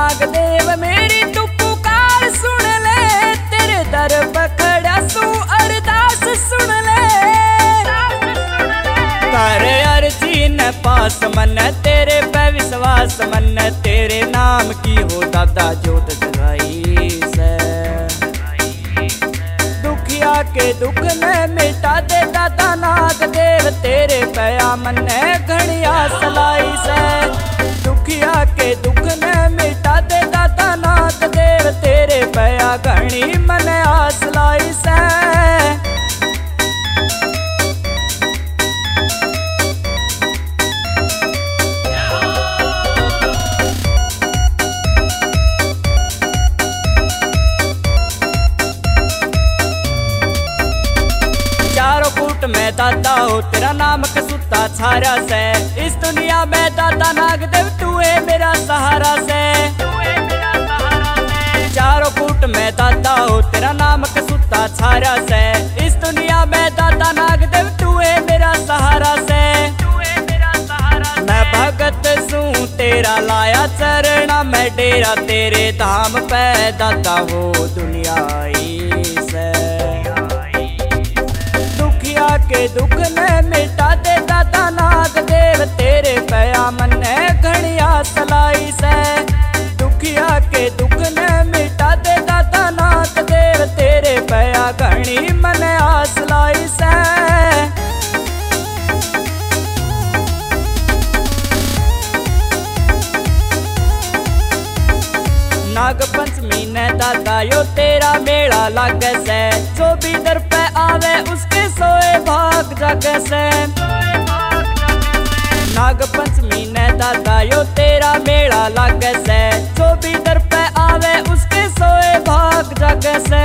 नाग देव मेरी तू पुकार सुन ले, तेरे दर पकड़ा सू अरदास सुन ले। कर अर्जी न पास मन तेरे पे विश्वास मन, तेरे नाम की हो दादा जोत जगाई से। दुखिया के दुख ने मिटा दे दादा नाग देव, तेरे पया मन घड़िया सलाई से। दुखिया के दुख ने मिटा दे दादा नाग देव, तेरे पया घड़ी मन आसलाई से। मैं दादा हो तेरा नाम कसूता छारा से, इस दुनिया में दादा नाग देव तू है मेरा सहारा से। चारों फुट में दादा हो तेरा नाम कसूता छारा से, इस दुनिया में दादा नाग देव तू है मेरा सहारा से। मैं भगत सू तेरा लाया चरणा मैं डेरा, तेरे धाम पे दादा हो दुनिया आई से। के दुख ने मिटा दे दादा नाग देव, तेरे पया मन घड़िया सलाई से। दुखिया के दुख ने मिटा दे दादा नाग देव, तेरे पया घड़ी मन आसलाई से। नाग पंचमी ने दादा यो तेरा मेला लागे से, जो भी दर पे आवे उसके सोए भाग जागे से। नाग पंचमी ने दादा यो तेरा मेला लागे से, जो भी दर पे आवे उसके सोए भाग जागे से।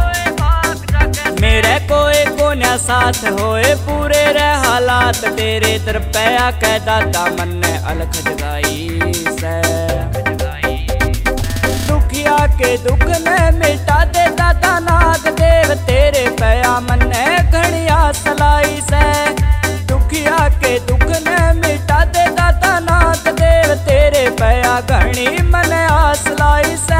मेरे कोई कोन्या साथ होए पूरे रे हालात, तेरे दर पे आके दादा मन ने अलख जगाई से। दुखिया के दुख ने मिटा दे दादा नाग देव, तेरे पया मन घड़िया सलाई से। दुखिया के दुख ने मिटा दे दादा नाग देव, तेरे पया घड़ी मन आसलाई से।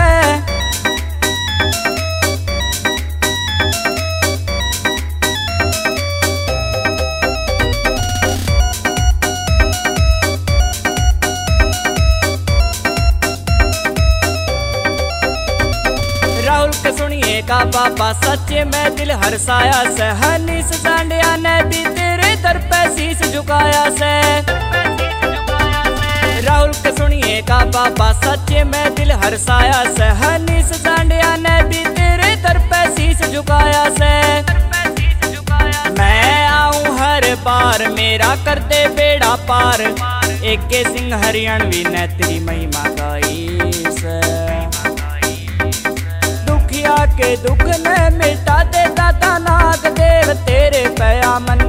सुनिए का बाबा सच्चे में दिल हर्षाया से, हनीस सांडिया ने भी तेरे दर पे शीश झुकाया से। राहुल के सुनिए का बाबा सच्चे में दिल हर्षाया से, हनीस सांडिया ने भी तेरे दर पे शीश झुकाया से। मैं आऊं हर बार मेरा कर दे बेड़ा पार, एक के सिंह हरियाणवी ने तेरी महिमा गाई से। के दुख ने मिटा दे दादा नाग देव, तेरे पया मन